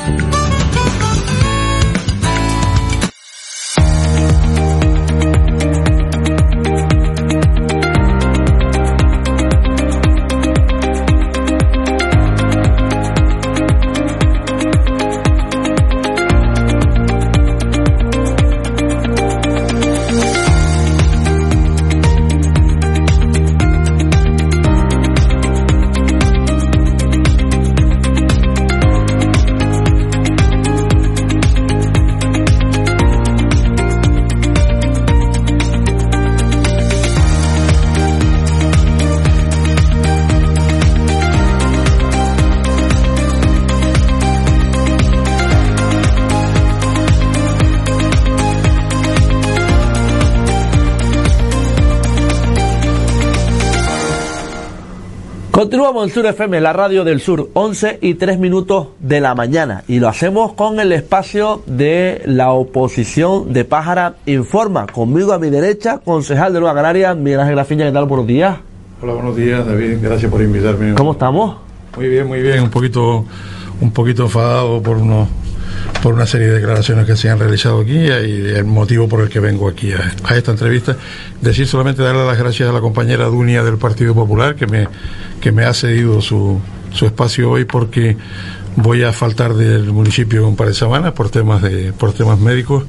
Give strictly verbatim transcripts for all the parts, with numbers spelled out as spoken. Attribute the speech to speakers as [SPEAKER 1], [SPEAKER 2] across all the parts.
[SPEAKER 1] Continuamos en Sur F M, la radio del sur, once y tres minutos de la mañana, y lo hacemos con el espacio de la oposición de Pájara Informa. Conmigo a mi derecha, concejal de Nueva Canarias, Miguel Ángel Grafiña. ¿Qué tal? Buenos días.
[SPEAKER 2] Hola, buenos días, David, gracias por invitarme.
[SPEAKER 1] ¿Cómo estamos?
[SPEAKER 2] Muy bien, muy bien, un poquito un poquito enfadado por unos por una serie de declaraciones que se han realizado aquí, y el motivo por el que vengo aquí a, a esta entrevista. Decir solamente darle las gracias a la compañera Dunia del Partido Popular que me que me ha cedido su, su espacio hoy, porque voy a faltar del municipio un par de semanas por temas de por temas médicos,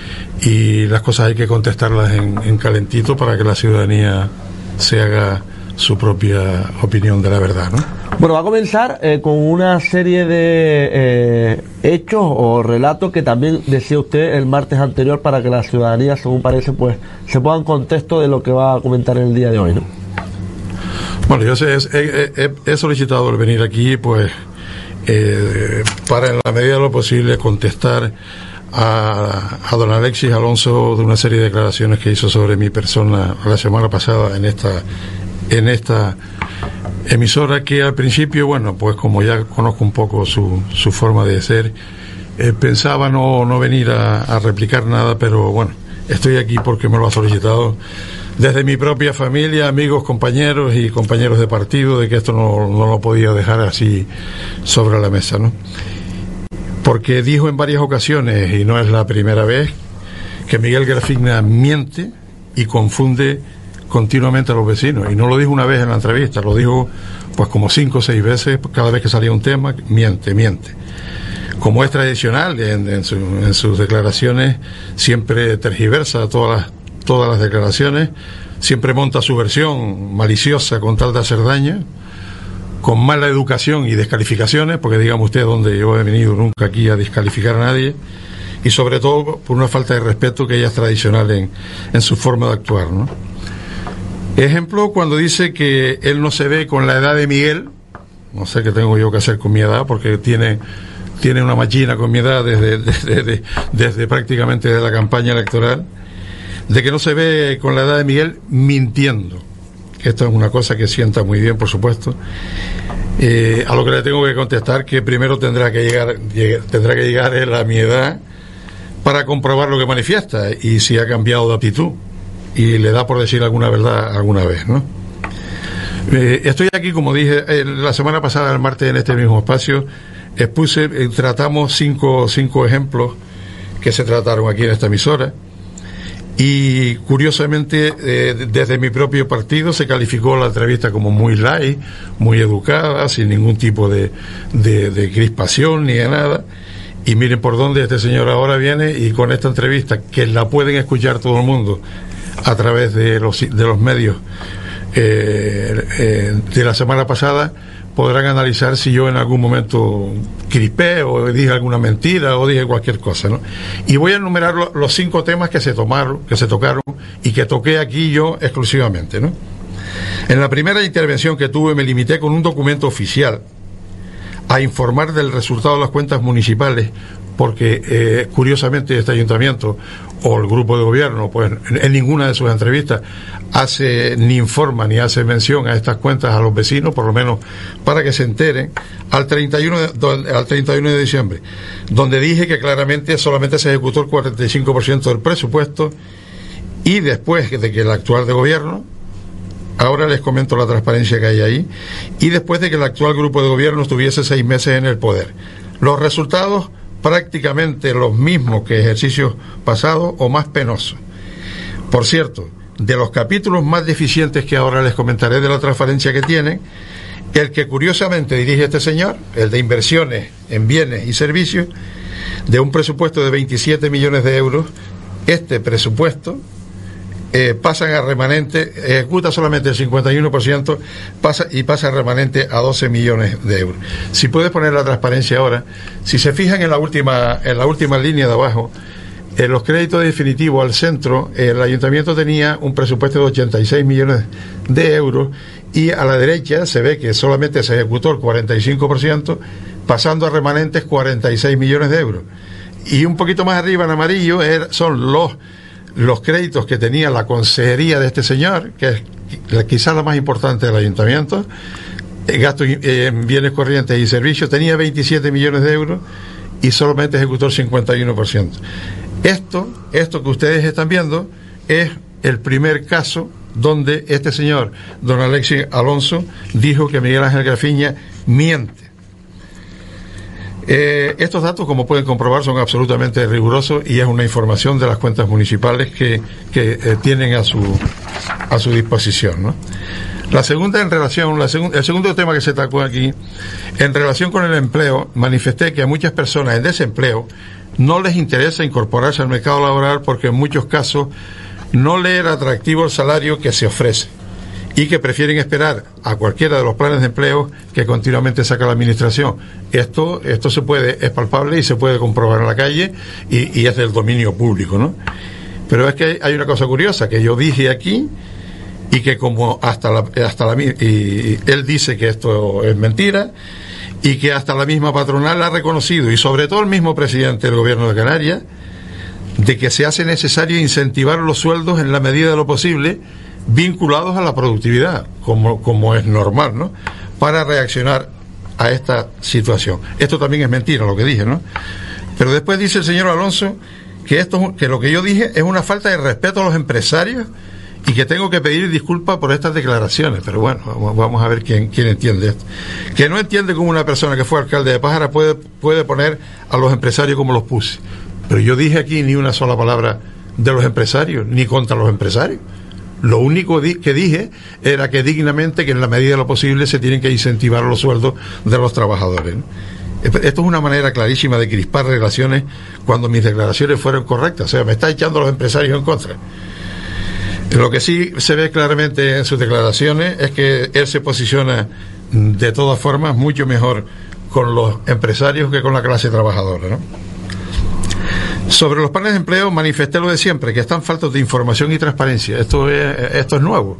[SPEAKER 2] y las cosas hay que contestarlas en, en calentito para que la ciudadanía se haga su propia opinión de la verdad, ¿no?
[SPEAKER 1] Bueno, va a comenzar eh, con una serie de eh, hechos o relatos que también decía usted el martes anterior, para que la ciudadanía, según parece, pues se ponga en contexto de lo que va a comentar en el día de hoy, ¿no?
[SPEAKER 2] Bueno, yo sé, he, he, he solicitado el venir aquí, pues, eh, para en la medida de lo posible contestar a, a don Alexis Alonso de una serie de declaraciones que hizo sobre mi persona la semana pasada en esta en esta emisora, que al principio, bueno, pues como ya conozco un poco su, su forma de ser, eh, pensaba no, no venir a, a replicar nada, pero bueno, estoy aquí porque me lo ha solicitado desde mi propia familia, amigos, compañeros y compañeros de partido, de que esto no, no lo podía dejar así sobre la mesa, ¿no? Porque dijo en varias ocasiones, y no es la primera vez, que Miguel Grafiña miente y confunde continuamente a los vecinos, y no lo dijo una vez en la entrevista, lo dijo pues como cinco o seis veces cada vez que salía un tema. Miente, miente. Como es tradicional en, en, su, en sus declaraciones, siempre tergiversa todas las, todas las declaraciones, siempre monta su versión maliciosa con tal de hacer daño, con mala educación y descalificaciones, porque dígame usted dónde yo he venido nunca aquí a descalificar a nadie, y sobre todo por una falta de respeto que ya es tradicional en, en su forma de actuar, ¿no? Ejemplo, cuando dice que él no se ve con la edad de Miguel. No sé qué tengo yo que hacer con mi edad, porque tiene tiene una machina con mi edad desde, desde, desde, desde prácticamente desde la campaña electoral, de que no se ve con la edad de Miguel, mintiendo. Esto es una cosa que sienta muy bien, por supuesto. Eh, a lo que le tengo que contestar, que primero tendrá que llegar, llegar tendrá que llegar él a mi edad para comprobar lo que manifiesta y si ha cambiado de actitud y le da por decir alguna verdad alguna vez, ¿no? Eh, estoy aquí, como dije, eh, la semana pasada, el martes, en este mismo espacio, expuse, eh, tratamos cinco, cinco ejemplos que se trataron aquí en esta emisora, y curiosamente, eh, desde mi propio partido se calificó la entrevista como muy light, muy educada, sin ningún tipo de, de, de crispación ni de nada. Y miren por dónde este señor ahora viene, y con esta entrevista, que la pueden escuchar todo el mundo a través de los, de los medios eh, eh, de la semana pasada, podrán analizar si yo en algún momento crispé o dije alguna mentira o dije cualquier cosa, ¿no? Y voy a enumerar lo, los cinco temas que se tomaron, que se tocaron y que toqué aquí yo exclusivamente, ¿no? En la primera intervención que tuve, me limité con un documento oficial a informar del resultado de las cuentas municipales, porque eh, curiosamente este ayuntamiento o el grupo de gobierno, pues en ninguna de sus entrevistas hace ni informa ni hace mención a estas cuentas a los vecinos, por lo menos para que se enteren, al treinta y uno de, al treinta y uno de diciembre, donde dije que claramente solamente se ejecutó el cuarenta y cinco por ciento del presupuesto, y después de que el actual de gobierno, ahora les comento la transparencia que hay ahí, y después de que el actual grupo de gobierno estuviese seis meses en el poder. Los resultados prácticamente los mismos que ejercicios pasados o más penosos. Por cierto, de los capítulos más deficientes que ahora les comentaré de la transparencia que tienen, el que curiosamente dirige este señor, el de inversiones en bienes y servicios, de un presupuesto de veintisiete millones de euros, este presupuesto eh, pasan a remanente, ejecuta solamente el cincuenta y uno por ciento pasa, y pasa a remanente a doce millones de euros. Si puedes poner la transparencia ahora, si se fijan en la última, en la última línea de abajo, en los créditos definitivos al centro, el ayuntamiento tenía un presupuesto de ochenta y seis millones de euros y a la derecha se ve que solamente se ejecutó el cuarenta y cinco por ciento, pasando a remanentes cuarenta y seis millones de euros. Y un poquito más arriba en amarillo er, son los, los créditos que tenía la consejería de este señor, que es quizás la más importante del ayuntamiento, gastos en bienes corrientes y servicios, tenía veintisiete millones de euros y solamente ejecutó el cincuenta y uno por ciento. Esto, esto que ustedes están viendo es el primer caso donde este señor, don Alexis Alonso, dijo que Miguel Ángel Grafiña miente. Eh, estos datos, como pueden comprobar, son absolutamente rigurosos y es una información de las cuentas municipales que, que eh, tienen a su a su disposición, ¿no? La segunda, en relación, la segun, el segundo tema que se tocó aquí, en relación con el empleo, manifesté que a muchas personas en desempleo no les interesa incorporarse al mercado laboral porque en muchos casos no le era atractivo el salario que se ofrece y que prefieren esperar a cualquiera de los planes de empleo que continuamente saca la administración. Esto esto se puede, es palpable y se puede comprobar en la calle y, y es del dominio público, ¿no? Pero es que hay una cosa curiosa que yo dije aquí y que como hasta la, hasta la y él dice que esto es mentira y que hasta la misma patronal ha reconocido, y sobre todo el mismo presidente del gobierno de Canarias, de que se hace necesario incentivar los sueldos en la medida de lo posible vinculados a la productividad, como, como es normal, ¿no?, para reaccionar a esta situación. Esto también es mentira lo que dije, ¿no? Pero después dice el señor Alonso que esto, que lo que yo dije es una falta de respeto a los empresarios y que tengo que pedir disculpas por estas declaraciones. Pero bueno, vamos a ver quién, quién entiende esto. Que no entiende cómo una persona que fue alcalde de Pájara puede, puede poner a los empresarios como los puse. Pero yo dije aquí ni una sola palabra de los empresarios, ni contra los empresarios. Lo único di- que dije era que dignamente, que en la medida de lo posible, se tienen que incentivar los sueldos de los trabajadores, ¿no? Esto es una manera clarísima de crispar relaciones cuando mis declaraciones fueron correctas. O sea, me está echando a los empresarios en contra. Lo que sí se ve claramente en sus declaraciones es que él se posiciona de todas formas mucho mejor con los empresarios que con la clase trabajadora, ¿no? Sobre los planes de empleo manifesté lo de siempre, que están faltos de información y transparencia. Esto es, esto es nuevo.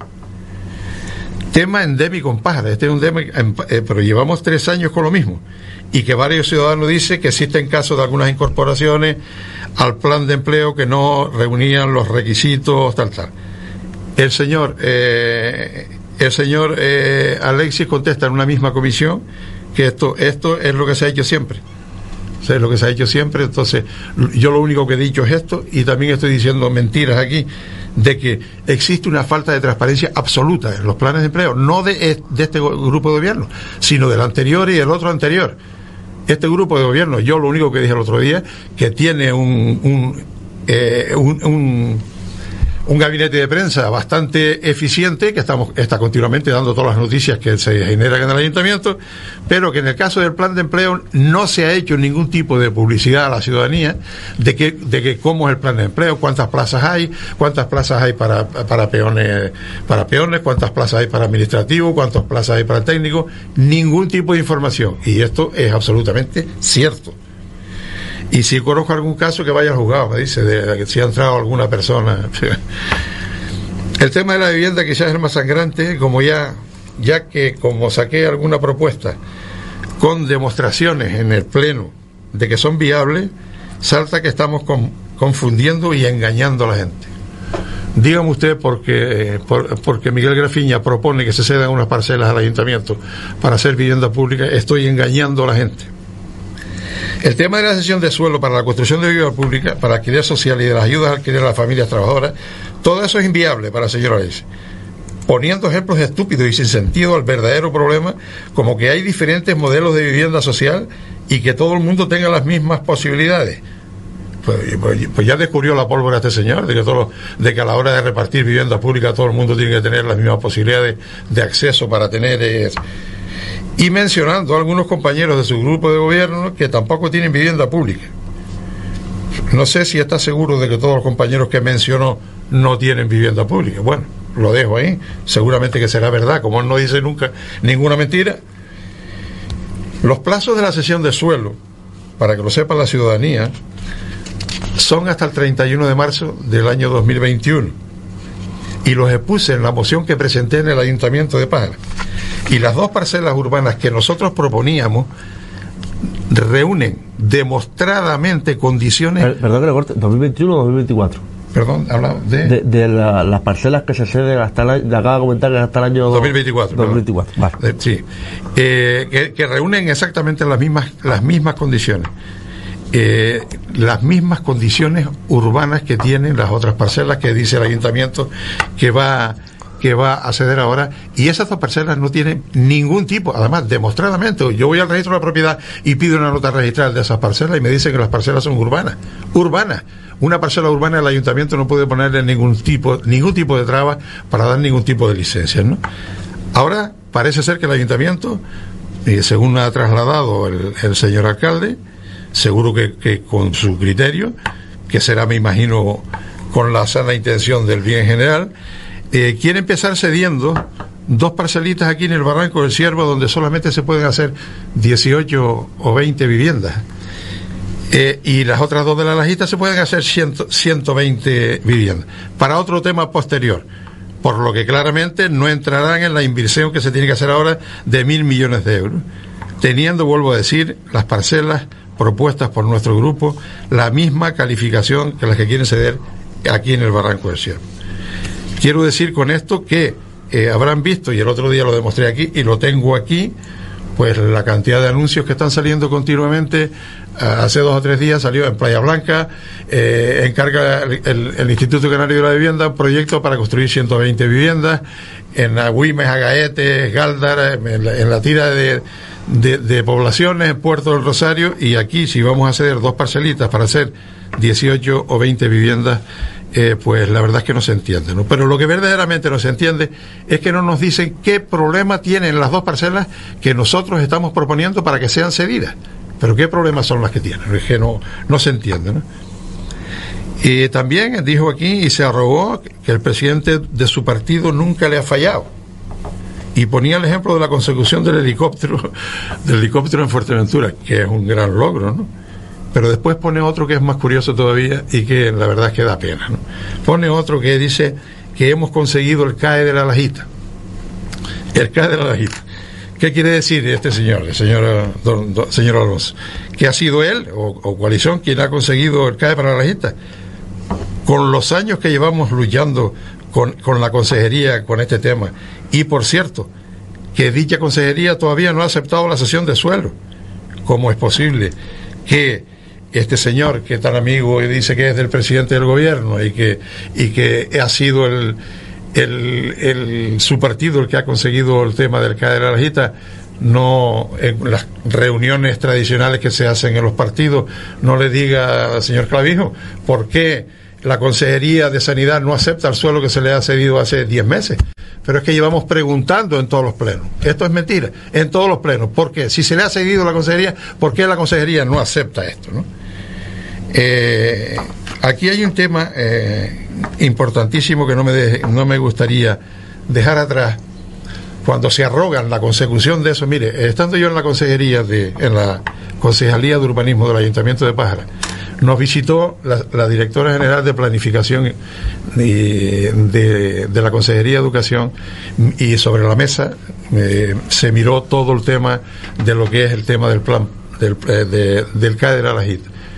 [SPEAKER 2] Tema endémico en Pájara. Este es un tema, eh, pero llevamos tres años con lo mismo. Y que varios ciudadanos dicen que existen casos de algunas incorporaciones al plan de empleo que no reunían los requisitos, tal, tal. El señor, eh, el señor eh, Alexis contesta en una misma comisión que esto, esto es lo que se ha hecho siempre. O sea, es lo que se ha hecho siempre. Entonces, yo lo único que he dicho es esto, y también estoy diciendo mentiras aquí, de que existe una falta de transparencia absoluta en los planes de empleo, no de, de este grupo de gobierno, sino del anterior y el otro anterior. Este grupo de gobierno, yo lo único que dije el otro día, que tiene un un, eh, un, un un gabinete de prensa bastante eficiente, que estamos está continuamente dando todas las noticias que se generan en el ayuntamiento, pero que en el caso del plan de empleo no se ha hecho ningún tipo de publicidad a la ciudadanía de que de que cómo es el plan de empleo, cuántas plazas hay, cuántas plazas hay para para peones, para peones, cuántas plazas hay para administrativo, cuántas plazas hay para técnico, ningún tipo de información, y esto es absolutamente cierto. Y si conozco algún caso, que vaya al juzgado, me dice, de que si ha entrado alguna persona. El tema de la vivienda quizás es el más sangrante, como ya, ya que como saqué alguna propuesta con demostraciones en el pleno de que son viables, salta que estamos con, confundiendo y engañando a la gente. Dígame usted por qué, por, porque Miguel Grafiña propone que se cedan unas parcelas al ayuntamiento para hacer vivienda pública, estoy engañando a la gente. El tema de la cesión de suelo para la construcción de vivienda pública, para alquiler social y de las ayudas al alquiler a las familias trabajadoras, todo eso es inviable para el señor Alexis. poniendo ejemplos estúpidos y sin sentido al verdadero problema, como que hay diferentes modelos de vivienda social y que todo el mundo tenga las mismas posibilidades. Pues, pues, pues ya descubrió la pólvora este señor, de que, todo, de que a la hora de repartir vivienda pública todo el mundo tiene que tener las mismas posibilidades de acceso para tener... Eh, y mencionando a algunos compañeros de su grupo de gobierno que tampoco tienen vivienda pública. No sé si está seguro de que todos los compañeros que mencionó no tienen vivienda pública. Bueno, lo dejo ahí, seguramente que será verdad, como él no dice nunca ninguna mentira. Los plazos de la cesión de suelo, para que lo sepa la ciudadanía, son hasta el treinta y uno de marzo del año dos mil veintiuno, y los expuse en la moción que presenté en el Ayuntamiento de Pájara. Y las dos parcelas urbanas que nosotros proponíamos reúnen demostradamente condiciones...
[SPEAKER 1] Perdón que le corte, ¿dos mil veintiuno o dos mil veinticuatro?
[SPEAKER 2] Perdón, hablaba de...
[SPEAKER 1] De, de la, las parcelas que se ceden hasta el año, le acaba de comentar que hasta el año
[SPEAKER 2] dos mil veinticuatro.
[SPEAKER 1] dos mil veinticuatro, vale.
[SPEAKER 2] Eh, sí, eh, que, que reúnen exactamente las mismas, las mismas condiciones. Eh, las mismas condiciones urbanas que tienen las otras parcelas que dice el ayuntamiento que va que va a ceder ahora, y esas dos parcelas no tienen ningún tipo, además demostradamente, yo voy al registro de la propiedad y pido una nota registral de esas parcelas y me dicen que las parcelas son urbanas, urbanas, una parcela urbana el ayuntamiento no puede ponerle ningún tipo, ningún tipo de traba para dar ningún tipo de licencia, ¿no? Ahora parece ser que el ayuntamiento, eh, según ha trasladado el, el señor alcalde, seguro que, que con su criterio, que será, me imagino, con la sana intención del bien general, eh, quiere empezar cediendo dos parcelitas aquí en el Barranco del Ciervo, donde solamente se pueden hacer dieciocho o veinte viviendas, eh, y las otras dos de la Lajita se pueden hacer cien, ciento veinte viviendas, para otro tema posterior, por lo que claramente no entrarán en la inversión que se tiene que hacer ahora de mil millones de euros, teniendo, vuelvo a decir, las parcelas propuestas por nuestro grupo la misma calificación que las que quieren ceder aquí en el Barranco del Ciervo. Quiero decir con esto que eh, habrán visto, y el otro día lo demostré aquí y lo tengo aquí, pues la cantidad de anuncios que están saliendo continuamente. Hace dos o tres días salió en Playa Blanca, eh, encarga el, el, el Instituto Canario de la Vivienda un proyecto para construir ciento veinte viviendas en Agüimes, Agaete, Gáldara, en la, en la tira de De, de poblaciones en Puerto del Rosario, y aquí si vamos a ceder dos parcelitas para hacer dieciocho o veinte viviendas, eh, pues la verdad es que no se entiende, ¿no? Pero lo que verdaderamente no se entiende es que no nos dicen qué problema tienen las dos parcelas que nosotros estamos proponiendo para que sean cedidas, pero qué problemas son las que tienen, es que no, no se entiende, ¿no? Y también dijo aquí y se arrogó que el presidente de su partido nunca le ha fallado, y ponía el ejemplo de la consecución del helicóptero del helicóptero en Fuerteventura, que es un gran logro, ¿no? Pero después pone otro que es más curioso todavía y que la verdad es que da pena, ¿no? Pone otro que dice que hemos conseguido el C A E de la Lajita. El C A E de la Lajita. ¿Qué quiere decir este señor, el señor, don, don, señor Alonso? ¿Que ha sido él o, o coalición quien ha conseguido el C A E para la Lajita? Con los años que llevamos luchando con, con la consejería con este tema, y por cierto, que dicha consejería todavía no ha aceptado la cesión de suelo. ¿Cómo es posible que este señor, que es tan amigo y dice que es del presidente del gobierno y que, y que ha sido el, el, el, su partido el que ha conseguido el tema del C A E de la Lajita, no, en las reuniones tradicionales que se hacen en los partidos, no le diga al señor Clavijo por qué la Consejería de Sanidad no acepta el suelo que se le ha cedido hace diez meses? Pero es que llevamos preguntando en todos los plenos. Esto es mentira, en todos los plenos. ¿Por qué? Si se le ha cedido a la Consejería, ¿por qué la Consejería no acepta esto, no? Eh, aquí hay un tema eh, importantísimo que no me, de, no me gustaría dejar atrás. Cuando se arrogan la consecución de eso, mire, estando yo en la consejería de, en la Concejalía de Urbanismo del Ayuntamiento de Pájara, nos visitó la, la directora general de Planificación y de, de la Consejería de Educación, y sobre la mesa eh, se miró todo el tema de lo que es el tema del plan del, eh, de, del C A E de la Lajita.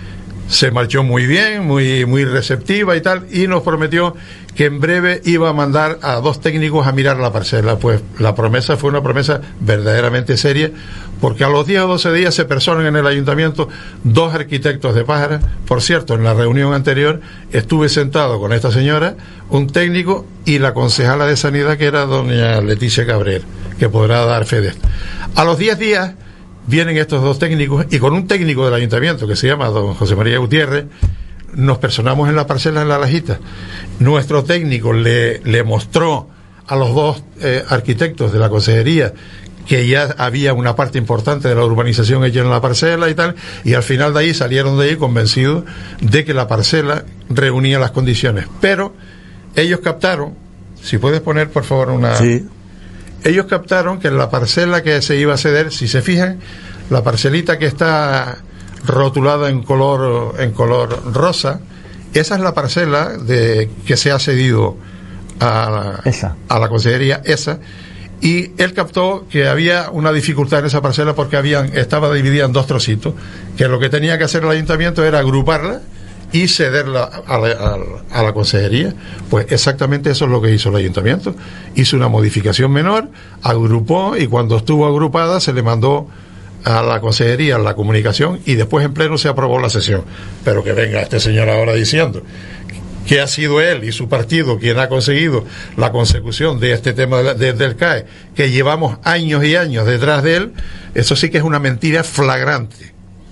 [SPEAKER 2] se marchó muy bien, muy, muy receptiva y tal, y nos prometió que en breve iba a mandar a dos técnicos a mirar la parcela. Pues la promesa fue una promesa verdaderamente seria, porque a los diez o doce días se personan en el ayuntamiento dos arquitectos de Pájara. Por cierto, en la reunión anterior estuve sentado con esta señora, un técnico y la concejala de Sanidad, que era doña Leticia Cabrera, que podrá dar fe de esto. A los diez días vienen estos dos técnicos, y con un técnico del ayuntamiento que se llama don José María Gutiérrez, nos personamos en la parcela en La Lajita. Nuestro técnico le, le mostró a los dos eh, arquitectos de la consejería que ya había una parte importante de la urbanización hecha en la parcela y tal, y al final de ahí salieron de ahí convencidos de que la parcela reunía las condiciones. Pero ellos captaron, si puedes poner por favor una...
[SPEAKER 1] Sí.
[SPEAKER 2] Ellos captaron que en la parcela que se iba a ceder, si se fijan, la parcelita que está rotulada en color en color rosa, esa es la parcela de que se ha cedido a,
[SPEAKER 1] esa.
[SPEAKER 2] a la consejería, esa, y él captó que había una dificultad en esa parcela porque habían, estaba dividida en dos trocitos, que lo que tenía que hacer el ayuntamiento era agruparla y cederla a la, a, a la consejería. Pues exactamente eso es lo que hizo el ayuntamiento. Hizo una modificación menor, agrupó, y cuando estuvo agrupada se le mandó a la consejería la comunicación, y después en pleno se aprobó la sesión. Pero que venga este señor ahora diciendo que ha sido él y su partido quien ha conseguido la consecución de este tema de la, de, del C A E, que llevamos años y años detrás de él, eso sí que es una mentira flagrante.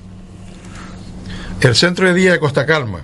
[SPEAKER 2] El centro de día de Costa Calma,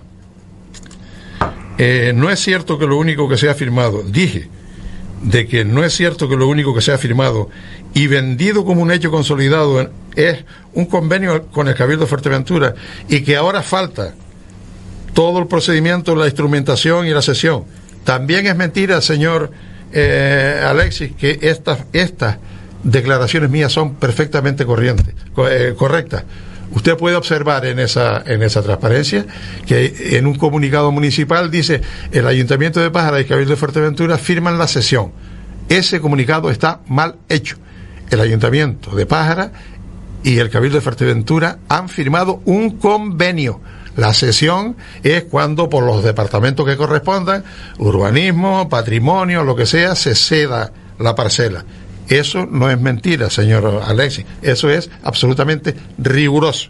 [SPEAKER 2] eh, no es cierto que lo único que se ha firmado, dije, de que no es cierto que lo único que se ha firmado y vendido como un hecho consolidado es un convenio con el Cabildo de Fuerteventura, y que ahora falta todo el procedimiento, la instrumentación y la sesión. También es mentira, señor eh, Alexis, que estas, estas declaraciones mías son perfectamente corrientes, co eh, correctas. Usted puede observar en esa en esa transparencia que en un comunicado municipal dice: el Ayuntamiento de Pájara y el Cabildo de Fuerteventura firman la sesión. Ese comunicado está mal hecho. El Ayuntamiento de Pájara y el Cabildo de Fuerteventura han firmado un convenio. La sesión es cuando por los departamentos que correspondan, urbanismo, patrimonio, lo que sea, se ceda la parcela. Eso no es mentira, señor Alexis, eso es absolutamente riguroso.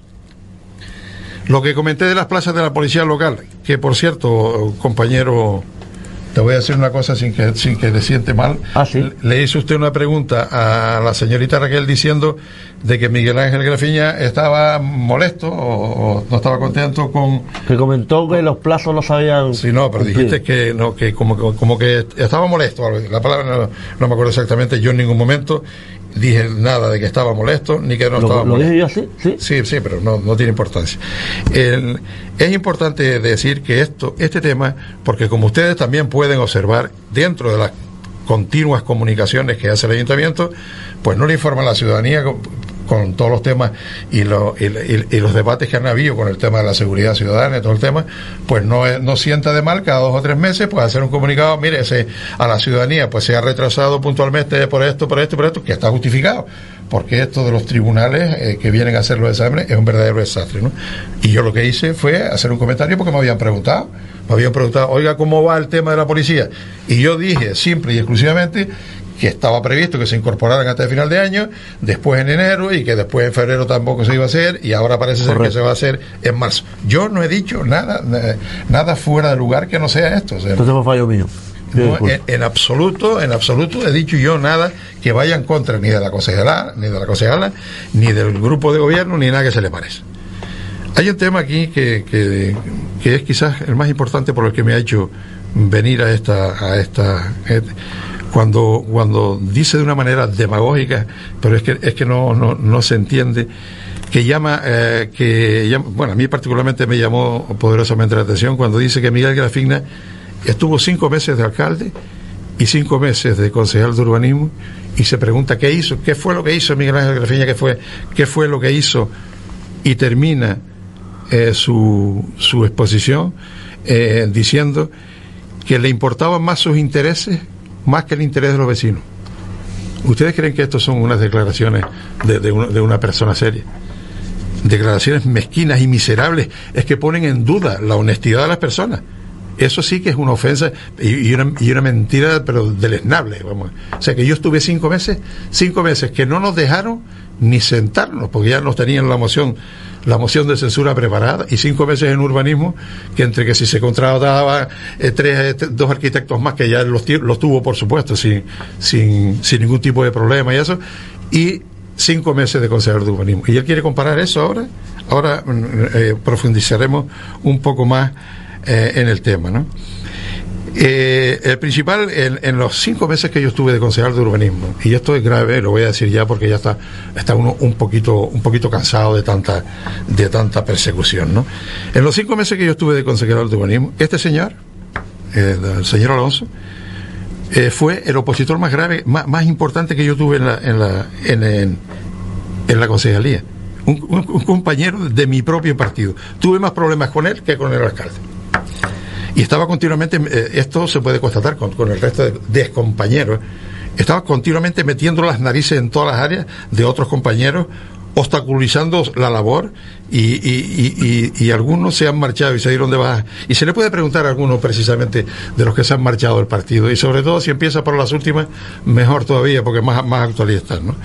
[SPEAKER 2] Lo que comenté de las plazas de la policía local, que por cierto, compañero, te voy a decir una cosa sin que sin que le siente mal.
[SPEAKER 1] ¿Ah, sí?
[SPEAKER 2] Le hizo usted una pregunta a la señorita Raquel diciendo de que Miguel Ángel Grafiña estaba molesto o, o no estaba contento con...
[SPEAKER 1] Que comentó que los plazos los habían...
[SPEAKER 2] Sí, no, pero
[SPEAKER 1] cumplido.
[SPEAKER 2] dijiste que no, que como, como que estaba molesto. La palabra no, no me acuerdo exactamente. Yo en ningún momento dije nada de que estaba molesto ni que no
[SPEAKER 1] ¿Lo,
[SPEAKER 2] estaba
[SPEAKER 1] lo
[SPEAKER 2] molesto.
[SPEAKER 1] dije yo así? Sí,
[SPEAKER 2] sí, sí, pero no, no tiene importancia. El, es importante decir que esto, este tema, porque como ustedes también pueden observar dentro de las continuas comunicaciones que hace el ayuntamiento, pues no le informa a la ciudadanía con, con todos los temas y, lo, y, y, y los debates que han habido con el tema de la seguridad ciudadana y todo el tema, pues no, no sienta de mal cada dos o tres meses pues hacer un comunicado: mire, se, a la ciudadanía pues se ha retrasado puntualmente por esto, por esto, por esto, que está justificado, porque esto de los tribunales eh, que vienen a hacer los exámenes es un verdadero desastre, ¿no? Y yo lo que hice fue hacer un comentario porque me habían preguntado, me habían preguntado, oiga, ¿cómo va el tema de la policía? Y yo dije simple y exclusivamente que estaba previsto que se incorporaran hasta el final de año, después en enero, y que después en febrero tampoco se iba a hacer, y ahora parece ser Correcto. que se va a hacer en marzo. Yo no he dicho nada nada fuera de lugar que no sea esto. O sea,
[SPEAKER 1] entonces fue fallo mío.
[SPEAKER 2] No, en, en absoluto, en absoluto he dicho yo nada que vaya en contra ni de la concejala, ni de la concejala, ni del grupo de gobierno, ni nada que se le parezca. Hay un tema aquí que, que, que es quizás el más importante por el que me ha hecho venir a esta, a esta, cuando, cuando dice de una manera demagógica, pero es que, es que no, no, no se entiende, que llama, eh, que llama, bueno, a mí particularmente me llamó poderosamente la atención cuando dice que Miguel Grafiña estuvo cinco meses de alcalde y cinco meses de concejal de urbanismo, y se pregunta qué hizo, qué fue lo que hizo Miguel Ángel Grafiña, qué fue, qué fue lo que hizo, y termina eh, su, su exposición eh, diciendo que le importaban más sus intereses más que el interés de los vecinos. ¿Ustedes creen que estos son unas declaraciones de, de, una, de una persona seria? declaraciones mezquinas y miserables, es que ponen en duda la honestidad de las personas. Eso sí que es una ofensa y, y, una, y una mentira, pero deleznable, vamos. O sea que yo estuve cinco meses, cinco meses que no nos dejaron ni sentarnos, porque ya nos tenían la moción, la moción de censura preparada, y cinco meses en urbanismo, que entre que si se contrataba eh, tres, eh, dos arquitectos más, que ya los, los tuvo, por supuesto, sin, sin, sin ningún tipo de problema y eso, y cinco meses de concejal de urbanismo. Y él quiere comparar eso ahora. Ahora eh, profundizaremos un poco más eh, en el tema, ¿no? Eh, el principal, en, en los cinco meses que yo estuve de concejal de urbanismo, y esto es grave, lo voy a decir ya porque ya está, está uno un poquito, un poquito cansado de tanta, de tanta persecución, ¿no? En los cinco meses que yo estuve de concejal de urbanismo, este señor, eh, el señor Alonso, eh, fue el opositor más grave, más, más importante que yo tuve en la, en la, en, en, en la concejalía. Un, un, un compañero de mi propio partido. Tuve más problemas con él que con el alcalde. Y estaba continuamente, eh, esto se puede constatar con, con el resto de, de compañeros, estaba continuamente metiendo las narices en todas las áreas de otros compañeros, obstaculizando la labor, y, y, y, y, y algunos se han marchado y se dieron de baja. Y se le puede preguntar a algunos precisamente de los que se han marchado del partido, y sobre todo si empieza por las últimas, mejor todavía, porque más, más actualistas, ¿no?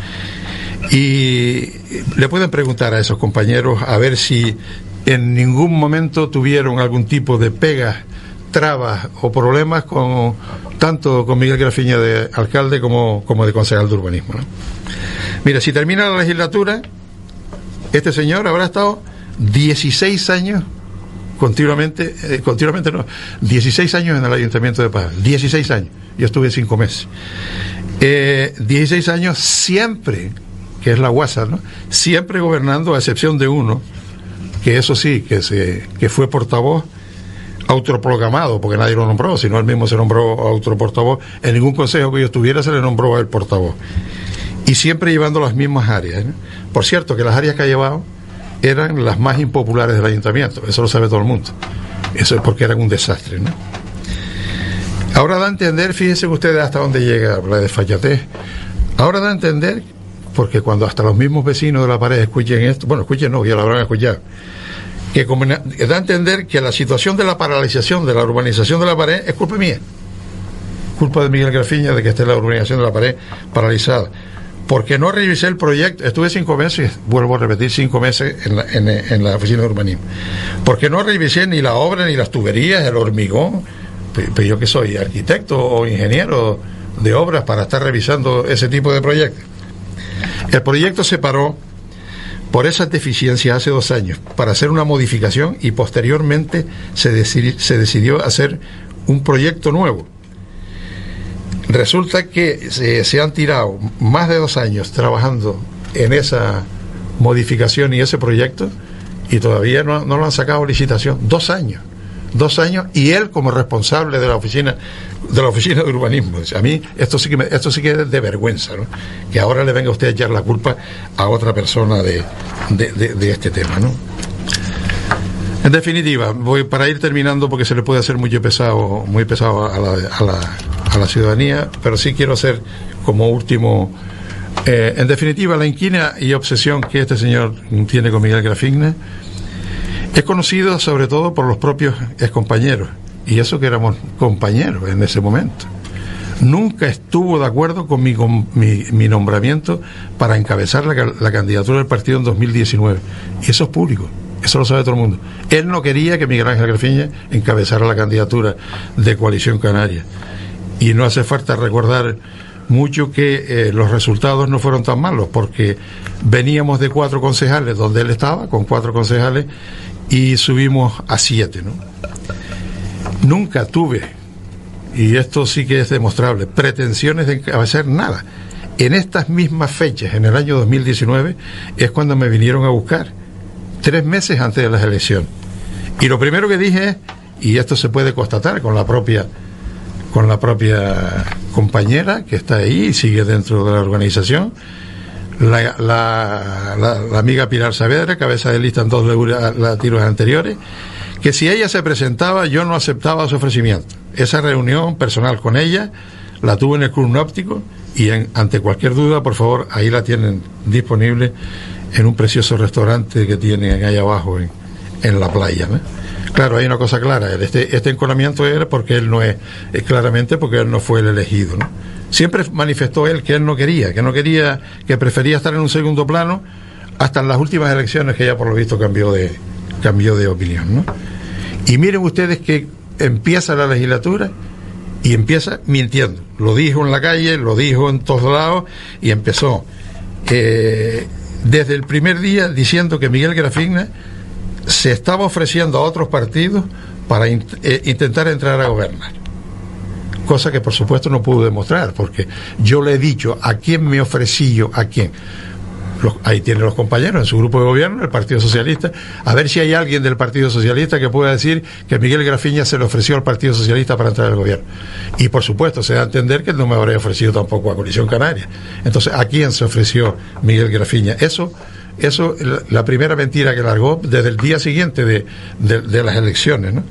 [SPEAKER 2] Y le pueden preguntar a esos compañeros a ver si en ningún momento tuvieron algún tipo de pegas, trabas o problemas con tanto con Miguel Grafiña de alcalde como, como de concejal de urbanismo, ¿no? Mira, si termina la legislatura, este señor habrá estado dieciséis años continuamente, eh, continuamente no, dieciséis años en el Ayuntamiento de Pájara, dieciséis años, yo estuve cinco meses, eh, dieciséis años siempre, que es la guasa, ¿no? Siempre gobernando, a excepción de uno, que eso sí, que se que fue portavoz autoproclamado, porque nadie lo nombró, sino él mismo se nombró autoportavoz. En ningún consejo que yo estuviera se le nombró a él portavoz. Y siempre llevando las mismas áreas, ¿no? Por cierto, que las áreas que ha llevado eran las más impopulares del ayuntamiento, eso lo sabe todo el mundo. Eso es porque eran un desastre, ¿no? Ahora da a entender, fíjense ustedes hasta dónde llega la desfachatez. Ahora da a entender, porque cuando hasta los mismos vecinos de La Pared escuchen esto, bueno, escuchen no, ya lo habrán escuchado, que como, da a entender que la situación de la paralización de la urbanización de La Pared es culpa mía, culpa de Miguel Grafiña de que esté la urbanización de La Pared paralizada, porque no revisé el proyecto. Estuve cinco meses, vuelvo a repetir, cinco meses en la, en, en la oficina de urbanismo, porque no revisé ni la obra, ni las tuberías, el hormigón. Pero yo que soy arquitecto o ingeniero de obras para estar revisando ese tipo de proyectos. El proyecto se paró por esas deficiencias hace dos años para hacer una modificación, y posteriormente se decidió, se decidió hacer un proyecto nuevo. Resulta que se, se han tirado más de dos años trabajando en esa modificación y ese proyecto, y todavía no, no lo han sacado a licitación. Dos años. Dos años, y él como responsable de la oficina de la oficina de urbanismo. A mí esto sí que me, esto sí que es de vergüenza, ¿no? Que ahora le venga a usted a echar la culpa a otra persona de, de, de, de este tema, ¿no? En definitiva, voy para ir terminando, porque se le puede hacer muy pesado, muy pesado a la, a la, a la ciudadanía, pero sí quiero hacer como último, eh, en definitiva, la inquina y obsesión que este señor tiene con Miguel Grafiña es conocido sobre todo por los propios excompañeros, y eso que éramos compañeros en ese momento. Nunca estuvo de acuerdo con mi, con mi, mi nombramiento para encabezar la, la candidatura del partido en dos mil diecinueve, y eso es público, eso lo sabe todo el mundo. Él no quería que Miguel Ángel Grafiña encabezara la candidatura de Coalición Canaria, y no hace falta recordar mucho que eh, los resultados no fueron tan malos, porque veníamos de cuatro concejales donde él estaba, con cuatro concejales, y subimos a siete, ¿no? Nunca tuve, y esto sí que es demostrable, pretensiones de encabezar nada. En estas mismas fechas, en el año dos mil diecinueve, es cuando me vinieron a buscar, tres meses antes de las elecciones. Y lo primero que dije es, y esto se puede constatar con la propia con la propia compañera que está ahí y sigue dentro de la organización, La, la, la, la amiga Pilar Saavedra, cabeza de lista en dos legislaturas anteriores, que si ella se presentaba, yo no aceptaba su ofrecimiento. Esa reunión personal con ella la tuve en el Club Náutico, y en, ante cualquier duda, por favor, ahí la tienen disponible en un precioso restaurante que tienen ahí abajo en, en la playa, ¿no? Claro, hay una cosa clara, este, este enconamiento era porque él no es, es claramente porque él no fue el elegido, ¿no? Siempre manifestó él que él no quería, que no quería, que prefería estar en un segundo plano, hasta en las últimas elecciones, que ya por lo visto cambió de, cambió de opinión, ¿no? Y miren ustedes que empieza la legislatura y empieza mintiendo. Lo dijo en la calle, lo dijo en todos lados y empezó eh, desde el primer día diciendo que Miguel Grafigna se estaba ofreciendo a otros partidos para in, eh, intentar entrar a gobernar. Cosa que por supuesto no pudo demostrar, porque yo le he dicho a quién me ofrecí yo, a quién. Los, ahí tienen los compañeros en su grupo de gobierno, el Partido Socialista, a ver si hay alguien del Partido Socialista que pueda decir que Miguel Grafigna se le ofreció al Partido Socialista para entrar al gobierno. Y por supuesto se da a entender que no me habría ofrecido tampoco a Coalición Canaria. Entonces, ¿a quién se ofreció Miguel Grafigna? Eso, eso, la primera mentira que largó desde el día siguiente de, de, de las elecciones, ¿no?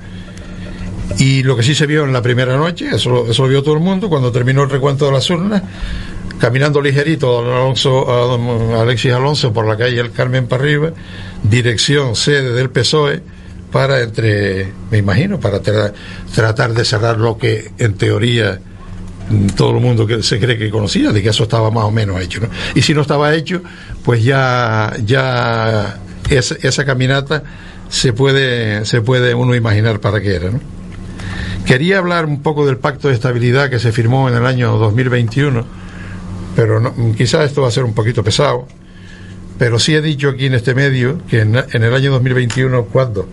[SPEAKER 2] Y lo que sí se vio en la primera noche, eso, eso lo vio todo el mundo, cuando terminó el recuento de las urnas, caminando ligerito don Alonso, a don Alexis Alonso por la calle El Carmen para arriba, dirección sede del P S O E, para entre, me imagino, para tra tratar de cerrar lo que en teoría todo el mundo que se cree que conocía, de que eso estaba más o menos hecho, ¿no? Y si no estaba hecho, pues ya, ya esa, esa caminata se puede, se puede uno imaginar para qué era, ¿no? Quería hablar un poco del pacto de estabilidad que se firmó en el año dos mil veintiuno, pero no, quizás esto va a ser un poquito pesado, pero sí he dicho aquí en este medio que en, en el año dos mil veintiuno, cuando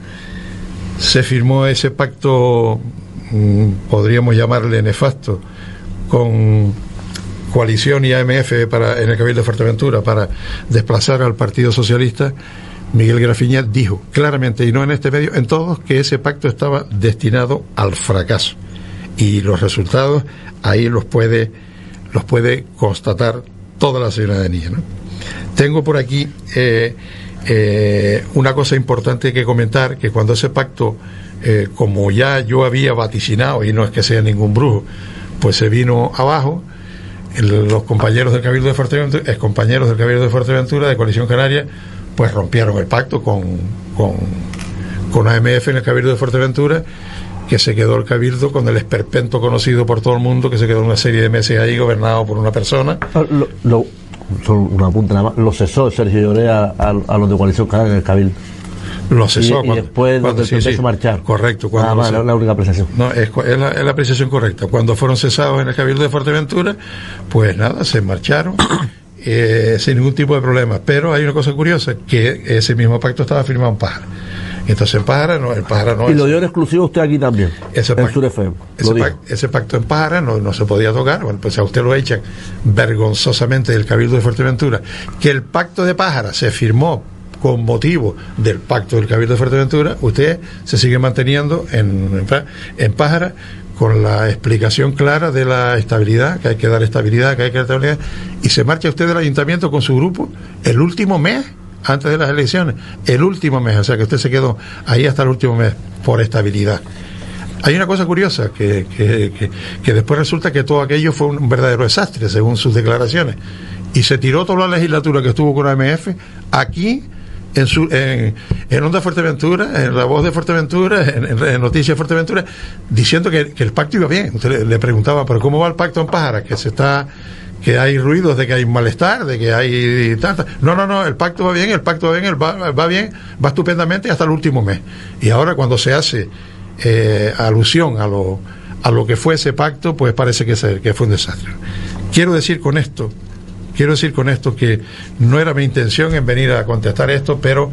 [SPEAKER 2] se firmó ese pacto, mmm, podríamos llamarle nefasto, con Coalición y A M F para, en el Cabildo de Fuerteventura, para desplazar al Partido Socialista, Miguel Grafigna dijo claramente, y no en este medio, en todos, que ese pacto estaba destinado al fracaso. Y los resultados ahí los puede, los puede constatar toda la ciudadanía, ¿no? Tengo por aquí eh, eh, una cosa importante que comentar, que cuando ese pacto, eh, como ya yo había vaticinado, y no es que sea ningún brujo, pues se vino abajo, el, los compañeros del Cabildo de Fuerteventura, ex compañeros del Cabildo de Fuerteventura, de Coalición Canaria, pues rompieron el pacto con, con, con A M F en el Cabildo de Fuerteventura, que se quedó el Cabildo con el esperpento conocido por todo el mundo, que se quedó una serie de meses ahí gobernado por una persona.
[SPEAKER 1] Lo, lo, solo una punta nada más, lo cesó Sergio Lloré a, a, a los de Coalición Canaria en el Cabildo.
[SPEAKER 2] Lo cesó.
[SPEAKER 1] Y, cuando, y después cuando, sí, sí, se marcharon.
[SPEAKER 2] Correcto.
[SPEAKER 1] Nada más, es la única apreciación.
[SPEAKER 2] No, es, es, la, es la apreciación correcta. Cuando fueron cesados en el Cabildo de Fuerteventura, pues nada, se marcharon. Eh, sin ningún tipo de problema, pero hay una cosa curiosa, que ese mismo pacto estaba firmado en Pájara. Entonces en Pájara no, en Pájara no.
[SPEAKER 1] Y lo dio en exclusivo usted aquí también,
[SPEAKER 2] ese
[SPEAKER 1] en
[SPEAKER 2] pacto,
[SPEAKER 1] Sur F M.
[SPEAKER 2] Ese, pac, ese pacto en Pájara no, no se podía tocar. Bueno, pues a usted lo echan vergonzosamente del Cabildo de Fuerteventura. Que el pacto de Pájara se firmó con motivo del pacto del Cabildo de Fuerteventura, usted se sigue manteniendo en, en Pájara, con la explicación clara de la estabilidad, que hay que dar estabilidad, que hay que dar estabilidad, y se marcha usted del ayuntamiento con su grupo el último mes, antes de las elecciones, el último mes, o sea que usted se quedó ahí hasta el último mes, por estabilidad. Hay una cosa curiosa, que, que, que, que después resulta que todo aquello fue un verdadero desastre, según sus declaraciones, y se tiró toda la legislatura que estuvo con A M F, aquí, En, su, en, en Onda Fuerteventura, en La Voz de Fuerteventura, en, en, en Noticias Fuerteventura, diciendo que, que el pacto iba bien. Usted le, le preguntaba, ¿pero cómo va el pacto en Pájara? Que se está, que hay ruidos, de que hay malestar, de que hay tanta. No, no, no, el pacto va bien, el pacto va bien, va, va bien, va estupendamente hasta el último mes. Y ahora cuando se hace eh, alusión a lo, a lo que fue ese pacto, pues parece que, se, que fue un desastre. Quiero decir con esto, Quiero decir con esto que no era mi intención en venir a contestar esto, pero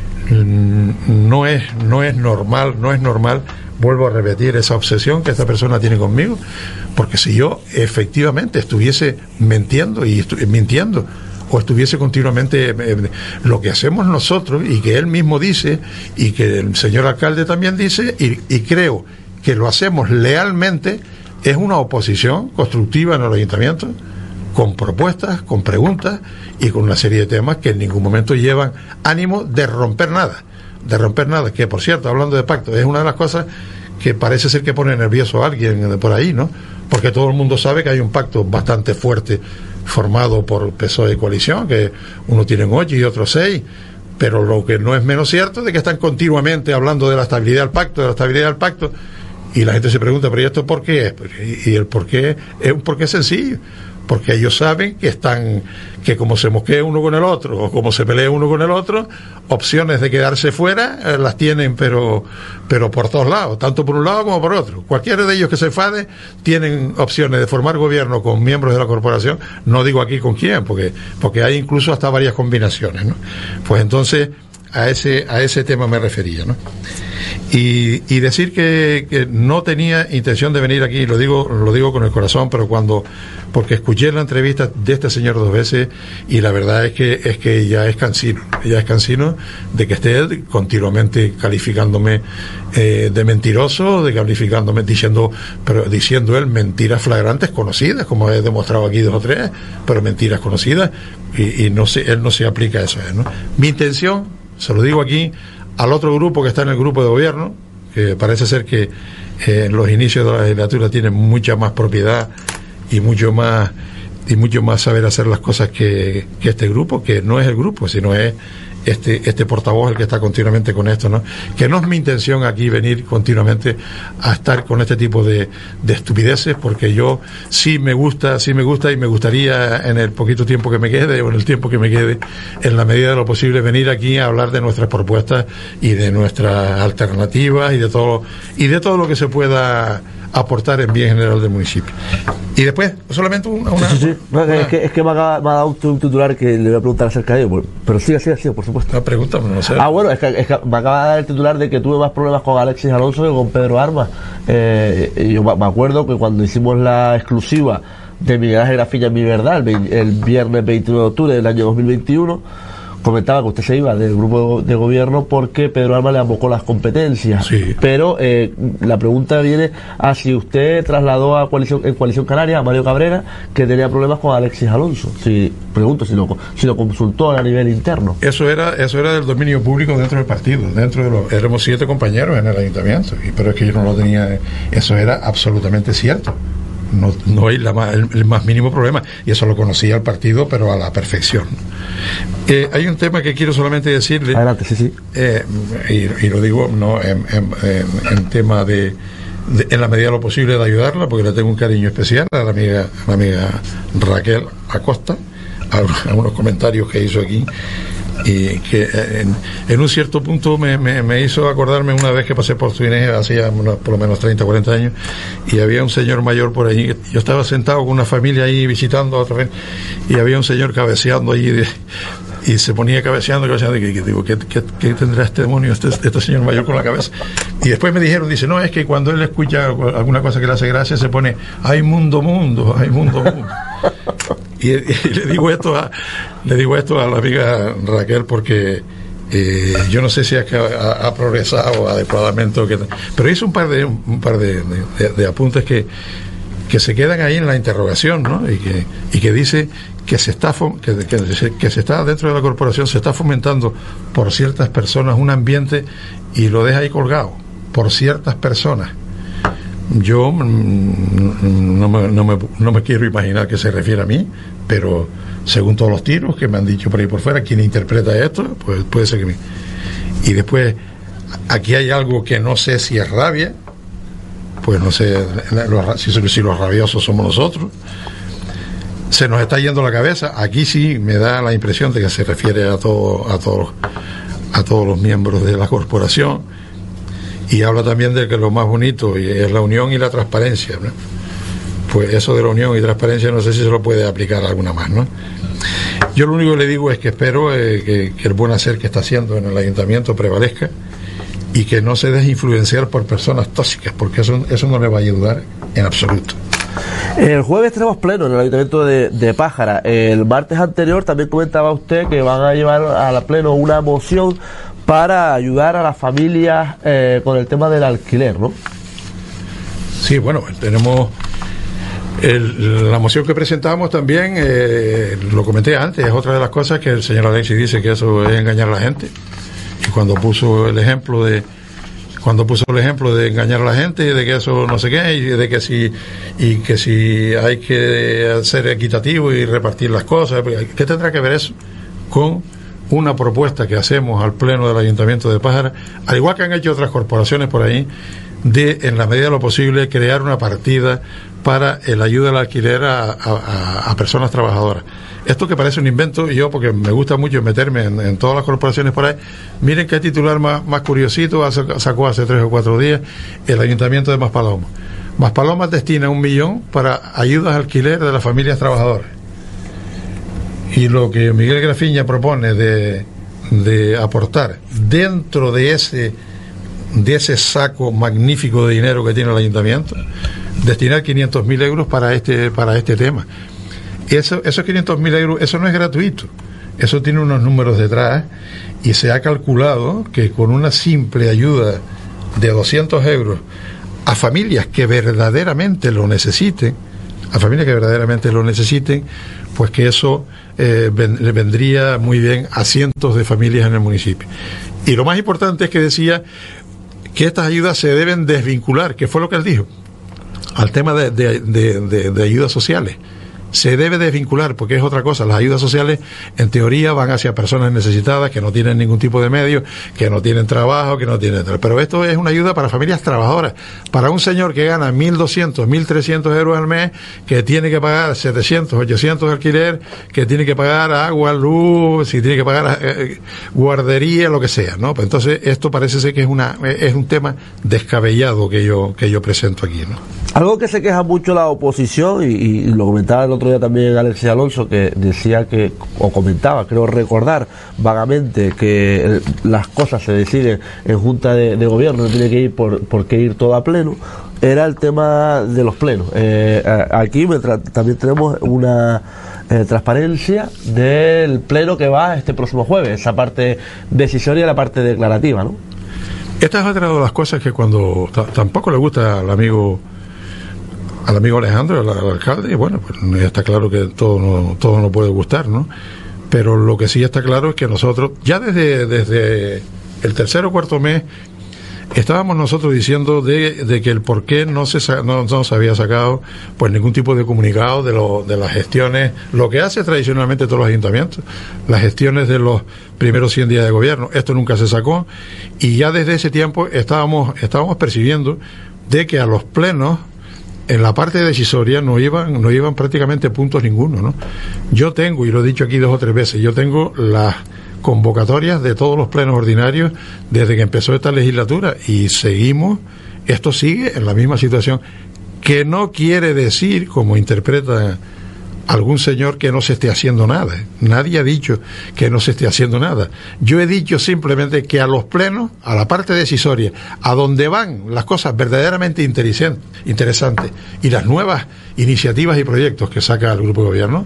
[SPEAKER 2] no es, no es normal, no es normal, vuelvo a repetir, esa obsesión que esta persona tiene conmigo, porque si yo efectivamente estuviese mintiendo y estu mintiendo, o estuviese continuamente eh, lo que hacemos nosotros, y que él mismo dice, y que el señor alcalde también dice, y, y creo que lo hacemos lealmente, es una oposición constructiva en el ayuntamiento, con propuestas, con preguntas y con una serie de temas que en ningún momento llevan ánimo de romper nada, de romper nada, que por cierto, hablando de pacto, es una de las cosas que parece ser que pone nervioso a alguien por ahí, ¿no? Porque todo el mundo sabe que hay un pacto bastante fuerte formado por P S O E y coalición, que uno tiene ocho y otros seis, pero lo que no es menos cierto es de que están continuamente hablando de la estabilidad del pacto, de la estabilidad del pacto, y la gente se pregunta, pero ¿y esto por qué es? Y el por qué es un porqué sencillo, porque ellos saben que están, que como se mosquee uno con el otro, o como se pelee uno con el otro, opciones de quedarse fuera eh, las tienen, pero pero por todos lados, tanto por un lado como por otro. Cualquiera de ellos que se enfade tienen opciones de formar gobierno con miembros de la corporación, no digo aquí con quién, porque porque hay incluso hasta varias combinaciones, ¿no? Pues entonces a ese a ese tema me refería, ¿no? Y, y decir que, que no tenía intención de venir aquí, lo digo lo digo con el corazón, pero cuando, porque escuché la entrevista de este señor dos veces, y la verdad es que es que ya es cansino, ya es cansino de que esté continuamente calificándome eh, de mentiroso, de calificándome diciendo, pero diciendo él mentiras flagrantes conocidas, como he demostrado aquí dos o tres, pero mentiras conocidas, y, y no se, él no se aplica a eso, ¿no? Mi intención, se lo digo aquí al otro grupo que está en el grupo de gobierno, que parece ser que eh, en los inicios de la legislatura tienen mucha más propiedad y mucho más y mucho más saber hacer las cosas que, que este grupo, que no es el grupo, sino es este este portavoz el que está continuamente con esto, ¿no? Que no es mi intención aquí venir continuamente a estar con este tipo de, de estupideces, porque yo sí me gusta, sí me gusta y me gustaría en el poquito tiempo que me quede, o en el tiempo que me quede, en la medida de lo posible, venir aquí a hablar de nuestras propuestas y de nuestras alternativas y de todo, y de todo lo que se pueda aportar en bien general del municipio. Y después, solamente una... una,
[SPEAKER 1] sí, sí, sí.
[SPEAKER 2] una
[SPEAKER 1] es que, es que me, ha, me ha dado un titular que le voy a preguntar acerca de ello, pero sí, sí, sí, por supuesto.
[SPEAKER 2] Una pregunta, no sé.
[SPEAKER 1] Ah, bueno, es que, es que me acaba de dar el titular de que tuve más problemas con Alexis Alonso que con Pedro Armas. Eh, yo me acuerdo que cuando hicimos la exclusiva de Miguel Ángel Grafilla Mi Verdad, el, el viernes veintinueve de octubre del año dos mil veintiuno, comentaba que usted se iba del grupo de gobierno porque Pedro Armas le abocó las competencias.
[SPEAKER 2] Sí.
[SPEAKER 1] Pero eh, la pregunta viene a si usted trasladó a coalición, en Coalición Canaria a Mario Cabrera, que tenía problemas con Alexis Alonso. Si, pregunto si lo, si lo consultó a nivel interno.
[SPEAKER 2] Eso era eso era del dominio público dentro del partido, dentro de los, éramos siete compañeros en el ayuntamiento, y, pero es que yo no lo tenía, eso era absolutamente cierto. No, no hay la más, el, el más mínimo problema, y eso lo conocía el partido, pero a la perfección. Eh, hay un tema que quiero solamente decirle.
[SPEAKER 1] Adelante, sí, sí.
[SPEAKER 2] Eh, y, y lo digo no en, en, en, en tema de, de, en la medida de lo posible, de ayudarla, porque le tengo un cariño especial a la amiga, a la amiga Raquel Acosta, a, a unos comentarios que hizo aquí, y que en, en un cierto punto me, me, me hizo acordarme una vez que pasé por Tuinés hace ya unos, por lo menos treinta, cuarenta años, y había un señor mayor por allí. Yo estaba sentado con una familia ahí visitando a otra vez, y había un señor cabeceando allí de, y se ponía cabeceando, cabeceando, y que, digo, ¿qué, qué, qué tendrá este demonio, este, este señor mayor con la cabeza? Y después me dijeron, dice, no, es que cuando él escucha alguna cosa que le hace gracia, se pone, ay mundo, mundo, ay mundo, mundo. Y, y le digo esto a le digo esto a la amiga Raquel porque eh, yo no sé si es que ha, ha progresado adecuadamente o qué, pero hizo un par de un par de, de, de apuntes que que se quedan ahí en la interrogación, ¿no? Y que y que dice que se está que, que, se, que se está dentro de la corporación, se está fomentando por ciertas personas un ambiente, y lo deja ahí colgado, por ciertas personas. Yo mm, no, me, no, me, no me quiero imaginar que se refiere a mí, pero según todos los tiros que me han dicho por ahí por fuera, quien interpreta esto, pues puede ser que me... Y después, aquí hay algo que no sé si es rabia, pues no sé los, si, si los rabiosos somos nosotros. Se nos está yendo la cabeza. Aquí sí me da la impresión de que se refiere a, todo, a, todos, a todos los miembros de la corporación. Y habla también de que lo más bonito es la unión y la transparencia, ¿no? Pues eso de la unión y transparencia no sé si se lo puede aplicar a alguna más, ¿no? Yo lo único que le digo es que espero eh, que, que el buen hacer que está haciendo en el ayuntamiento prevalezca, y que no se deje influenciar por personas tóxicas, porque eso, eso no le va a ayudar en absoluto.
[SPEAKER 1] El jueves tenemos pleno en el ayuntamiento de, de Pájara. El martes anterior también comentaba usted que van a llevar a la pleno una moción para ayudar a las familias eh, con el tema del alquiler, ¿no?
[SPEAKER 2] Sí, bueno, tenemos el, la moción que presentamos también, eh, lo comenté antes, es otra de las cosas que el señor Alexis dice que eso es engañar a la gente. Y cuando puso el ejemplo de cuando puso el ejemplo de engañar a la gente y de que eso no sé qué, y de que si, y que si hay que ser equitativo y repartir las cosas. ¿Qué tendrá que ver eso con una propuesta que hacemos al Pleno del Ayuntamiento de Pájara, al igual que han hecho otras corporaciones por ahí, de, en la medida de lo posible, crear una partida para el ayuda al alquiler a, a, a personas trabajadoras? Esto que parece un invento, yo porque me gusta mucho meterme en, en todas las corporaciones por ahí, miren qué titular más, más curiosito sacó hace tres o cuatro días el Ayuntamiento de Maspalomas. Maspalomas destina un millón para ayudas al alquiler de las familias trabajadoras. Y lo que Miguel Grafiña propone de, de aportar dentro de ese, de ese saco magnífico de dinero que tiene el Ayuntamiento, destinar quinientos mil euros para este, para este tema. Eso, esos quinientos mil euros, eso no es gratuito, eso tiene unos números detrás, y se ha calculado que con una simple ayuda de doscientos euros a familias que verdaderamente lo necesiten, a familias que verdaderamente lo necesiten, pues que eso eh, ven, le vendría muy bien a cientos de familias en el municipio. Y lo más importante es que decía que estas ayudas se deben desvincular, que fue lo que él dijo, al tema de, de, de, de, de ayudas sociales. Se debe desvincular, porque es otra cosa. Las ayudas sociales, en teoría, van hacia personas necesitadas que no tienen ningún tipo de medio, que no tienen trabajo, que no tienen... Pero esto es una ayuda para familias trabajadoras. Para un señor que gana mil doscientos, mil trescientos euros al mes, que tiene que pagar setecientos, ochocientos de alquiler, que tiene que pagar agua, luz, si tiene que pagar eh, guardería, lo que sea, ¿no? Pues entonces, esto parece ser que es una es un tema descabellado que yo que yo presento aquí, ¿no?
[SPEAKER 1] Algo que se queja mucho la oposición, y, y lo comentaba el otro día también Alexis Alonso, que decía que, o comentaba, creo recordar vagamente, que el, las cosas se deciden en junta de, de gobierno, no tiene que ir por, por qué ir todo a pleno, era el tema de los plenos. Eh, aquí me tra- también tenemos una eh, transparencia del pleno que va este próximo jueves, esa parte decisoria y la parte declarativa, ¿no?
[SPEAKER 2] Esta es otra de las cosas que cuando t- tampoco le gusta al amigo al amigo Alejandro, al, al alcalde, y bueno, pues está claro que todo no, todo no puede gustar, ¿no? Pero lo que sí está claro es que nosotros, ya desde, desde el tercer o cuarto mes, estábamos nosotros diciendo de, de que el por qué no se, no, no se había sacado pues ningún tipo de comunicado de, lo, de las gestiones, lo que hace tradicionalmente todos los ayuntamientos, las gestiones de los primeros cien días de gobierno. Esto nunca se sacó, y ya desde ese tiempo estábamos, estábamos percibiendo de que a los plenos, en la parte decisoria, no iban, no iban prácticamente puntos ninguno, ¿no? Yo tengo, y lo he dicho aquí dos o tres veces, yo tengo las convocatorias de todos los plenos ordinarios desde que empezó esta legislatura, y seguimos, esto sigue en la misma situación, que no quiere decir, como interpreta algún señor, que no se esté haciendo nada. Nadie ha dicho que no se esté haciendo nada. Yo he dicho simplemente que a los plenos, a la parte decisoria, a donde van las cosas verdaderamente interesantes y las nuevas iniciativas y proyectos que saca el grupo de gobierno,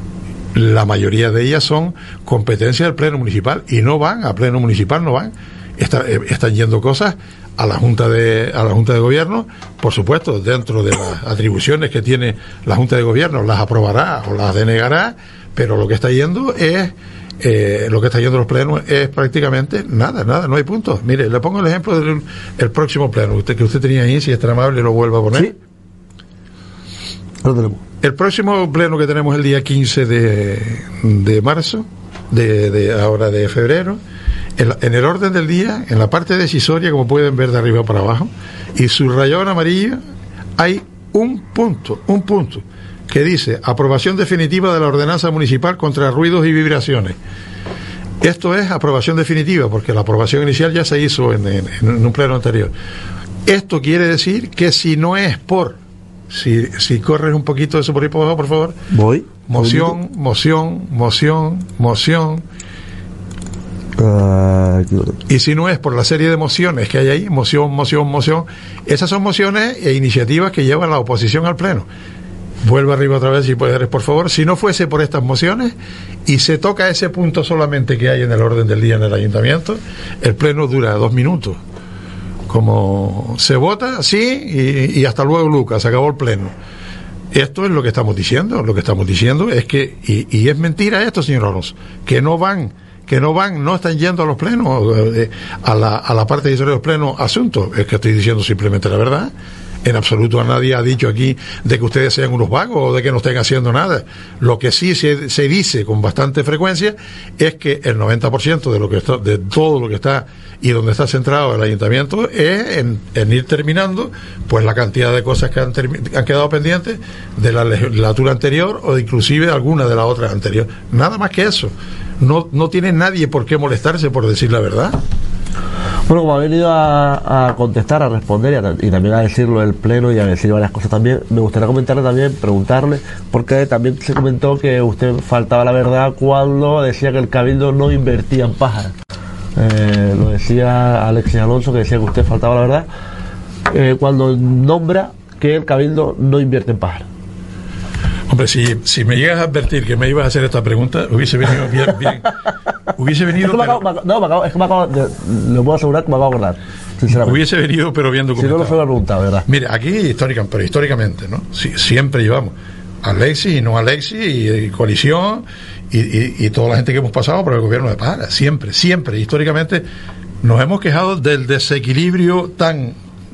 [SPEAKER 2] la mayoría de ellas son competencia del pleno municipal, y no van a pleno municipal, no van. Está, están yendo cosas a la Junta de a la Junta de Gobierno, por supuesto, dentro de las atribuciones que tiene la Junta de Gobierno, las aprobará o las denegará, pero lo que está yendo es eh, lo que está yendo los plenos es prácticamente nada, nada, no hay puntos. Mire, le pongo el ejemplo del el próximo pleno, usted que usted tenía ahí, si es tan amable lo vuelva a poner.
[SPEAKER 1] Sí. Lo tenemos.
[SPEAKER 2] El próximo pleno que tenemos el día quince de, de marzo, de, de ahora de febrero, en, en el orden del día, en la parte decisoria, como pueden ver de arriba para abajo, y subrayado en amarillo, hay un punto, un punto, que dice aprobación definitiva de la ordenanza municipal contra ruidos y vibraciones. Esto es aprobación definitiva, porque la aprobación inicial ya se hizo en, en, en un pleno anterior. Esto quiere decir que si no es por Si, si corres un poquito de eso por ahí por abajo, por favor.
[SPEAKER 1] Voy.
[SPEAKER 2] Moción, moción, moción, moción.
[SPEAKER 1] Uh,
[SPEAKER 2] y si no es por la serie de mociones que hay ahí, moción, moción, moción, esas son mociones e iniciativas que llevan la oposición al pleno. Vuelvo arriba otra vez, si puedes, por favor. Si no fuese por estas mociones y se toca ese punto solamente que hay en el orden del día en el ayuntamiento, el pleno dura dos minutos. Como se vota, sí, y, y hasta luego, Lucas, se acabó el pleno. Esto es lo que estamos diciendo. Lo que estamos diciendo es que, y, y es mentira esto, señor Alonso, que no van, que no van, no están yendo a los plenos, eh, a, la, a la parte de historia de los plenos asuntos. Es que estoy diciendo simplemente la verdad. En absoluto a nadie ha dicho aquí de que ustedes sean unos vagos o de que no estén haciendo nada. Lo que sí se, se dice con bastante frecuencia es que el noventa por ciento de lo que está, de todo lo que está y donde está centrado el ayuntamiento es en, en ir terminando pues la cantidad de cosas que han, han quedado pendientes de la legislatura anterior o inclusive alguna de las otras anteriores. Nada más que eso. No, no tiene nadie por qué molestarse por decir la verdad.
[SPEAKER 1] Bueno, como ha venido a, a contestar, a responder y, a, y también a decirlo el pleno y a decir varias cosas también, me gustaría comentarle también, preguntarle, porque también se comentó que usted faltaba la verdad cuando decía que el Cabildo no invertía en pájaros. Eh, lo decía Alexis Alonso, que decía que usted faltaba la verdad eh, cuando nombra que el Cabildo no invierte en pájaros.
[SPEAKER 2] Hombre, si, si me llegas a advertir que me ibas a hacer esta pregunta, hubiese venido bien, bien hubiese venido...
[SPEAKER 1] Es que me acabo, pero, no, me acabo, es que me acabo, de, lo puedo asegurar que me acabo de acordar, sinceramente.
[SPEAKER 2] Hubiese venido, pero bien documentado.
[SPEAKER 1] Si no, no se lo he preguntado, ¿verdad?
[SPEAKER 2] Mire, aquí, históricamente, pero históricamente, ¿no? Si, siempre llevamos a Alexis y no a Alexis, y, y coalición, y, y, y toda la gente que hemos pasado por el gobierno de Pájara. Siempre, siempre, históricamente, nos hemos quejado del desequilibrio tan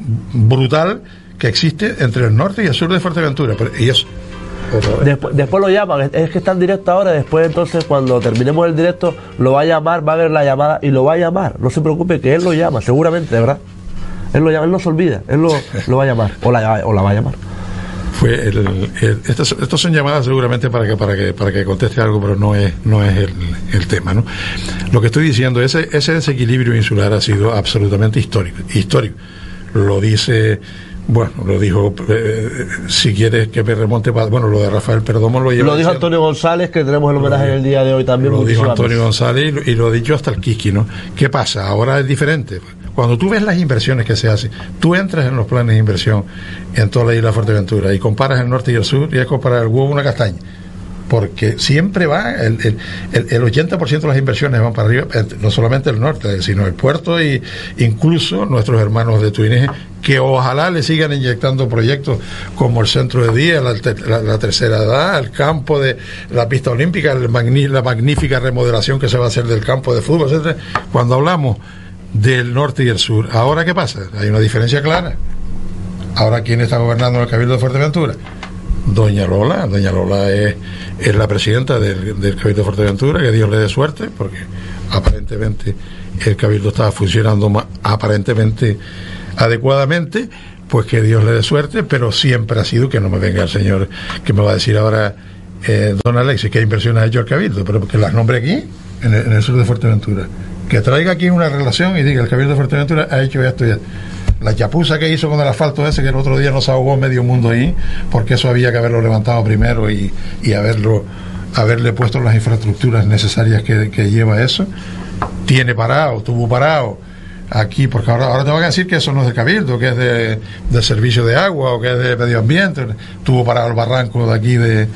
[SPEAKER 2] brutal que existe entre el norte y el sur de Fuerteventura. Pero, y eso...
[SPEAKER 1] Después, después lo llaman, es que está en directo ahora, después entonces cuando terminemos el directo lo va a llamar, va a ver la llamada y lo va a llamar, no se preocupe que él lo llama, seguramente, de verdad, él lo llama, él no se olvida, él lo, lo va a llamar, o la, o la va a llamar.
[SPEAKER 2] Fue el, el, estos, estos son llamadas seguramente para que para que para que conteste algo, pero no es no es el, el tema, ¿no? Lo que estoy diciendo, ese ese desequilibrio insular ha sido absolutamente histórico, histórico, lo dice... Bueno, lo dijo, eh, si quieres que me remonte, bueno, lo de Rafael Perdomo lo lleva.
[SPEAKER 1] Lo dijo Antonio González, que tenemos el homenaje en el día de hoy también.
[SPEAKER 2] Lo dijo Antonio González y lo, y lo ha dicho hasta el Quisqui, ¿no? ¿Qué pasa? Ahora es diferente. Cuando tú ves las inversiones que se hacen, tú entras en los planes de inversión en toda la isla de Fuerteventura y comparas el norte y el sur y es comparar el huevo y una castaña. Porque siempre va, el, el, el, el ochenta por ciento de las inversiones van para arriba, no solamente el norte, sino el puerto e incluso nuestros hermanos de Tuineje, que ojalá le sigan inyectando proyectos como el centro de día, la, la, la tercera edad, el campo de la pista olímpica, el magni, la magnífica remodelación que se va a hacer del campo de fútbol, etcétera. Cuando hablamos del norte y el sur, ¿ahora qué pasa? Hay una diferencia clara. Ahora, ¿quién está gobernando el Cabildo de Fuerteventura? Doña Lola. Doña Lola es, es la presidenta del, del Cabildo de Fuerteventura, que Dios le dé suerte, porque aparentemente el Cabildo está funcionando más, aparentemente adecuadamente, pues que Dios le dé suerte, pero siempre ha sido, que no me venga el señor que me va a decir ahora, eh, don Alexis, qué inversiones ha hecho el Cabildo, pero que las nombre aquí, en el, en el sur de Fuerteventura, que traiga aquí una relación y diga, el Cabildo de Fuerteventura ha hecho esto y esto. La chapuza que hizo con el asfalto ese, que el otro día nos ahogó medio mundo ahí, porque eso había que haberlo levantado primero y, y haberlo haberle puesto las infraestructuras necesarias que, que lleva eso. Tiene parado, tuvo parado aquí, porque ahora, ahora te van a decir que eso no es de Cabildo, que es de, de servicio de agua o que es de medio ambiente. Tuvo parado el barranco de aquí de,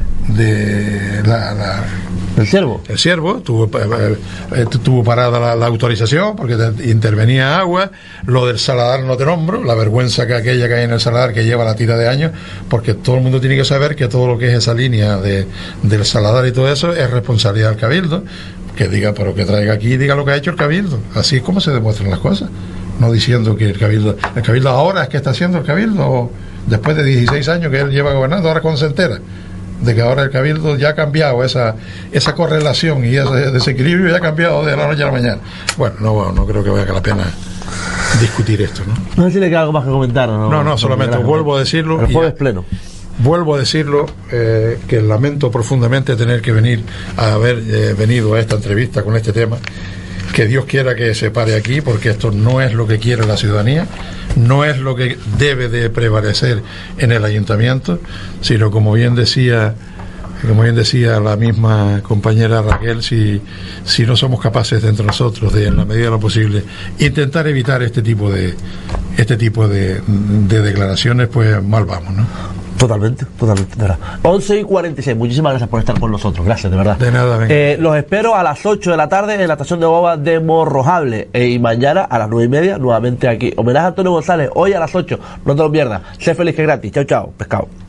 [SPEAKER 2] de la, la
[SPEAKER 1] el Ciervo
[SPEAKER 2] el Ciervo tuvo, eh, eh, tuvo parada la, la autorización porque te, intervenía agua. Lo del Saladar no te nombro, la vergüenza que aquella que hay en el Saladar, que lleva la tira de años, porque todo el mundo tiene que saber que todo lo que es esa línea de, del Saladar y todo eso es responsabilidad del Cabildo. Que diga, pero que traiga aquí y diga lo que ha hecho el Cabildo. Así es como se demuestran las cosas, no diciendo que el Cabildo el Cabildo ahora es que está haciendo el Cabildo, o después de dieciséis años que él lleva gobernando, ahora cuando se entera de que ahora el Cabildo ya ha cambiado esa esa correlación y ese desequilibrio ya ha cambiado de la noche a la mañana. Bueno, no, no creo que valga la pena discutir esto, ¿no?
[SPEAKER 1] No sé si le queda algo más que comentar, ¿no?
[SPEAKER 2] No, no, solamente vuelvo a decirlo.
[SPEAKER 1] El jueves pleno.
[SPEAKER 2] Vuelvo a decirlo, eh, que lamento profundamente tener que venir a haber eh, venido a esta entrevista con este tema. Que Dios quiera que se pare aquí, porque esto no es lo que quiere la ciudadanía, no es lo que debe de prevalecer en el ayuntamiento, sino, como bien decía como bien decía la misma compañera Raquel, si, si no somos capaces de entre nosotros, de en la medida de lo posible, intentar evitar este tipo de este tipo de, de declaraciones, pues mal vamos, ¿no?
[SPEAKER 1] Totalmente, totalmente, de verdad. once y cuarenta y seis, muchísimas gracias por estar con nosotros, gracias, de verdad.
[SPEAKER 2] De nada, venga.
[SPEAKER 1] Eh, los espero a las ocho de la tarde en la estación de Boba de Morrojable, eh, y mañana a las nueve y media nuevamente aquí. Homenaje a Antonio González, hoy a las ocho, no te lo pierdas. Sé feliz que es gratis, chao, chao, pescado.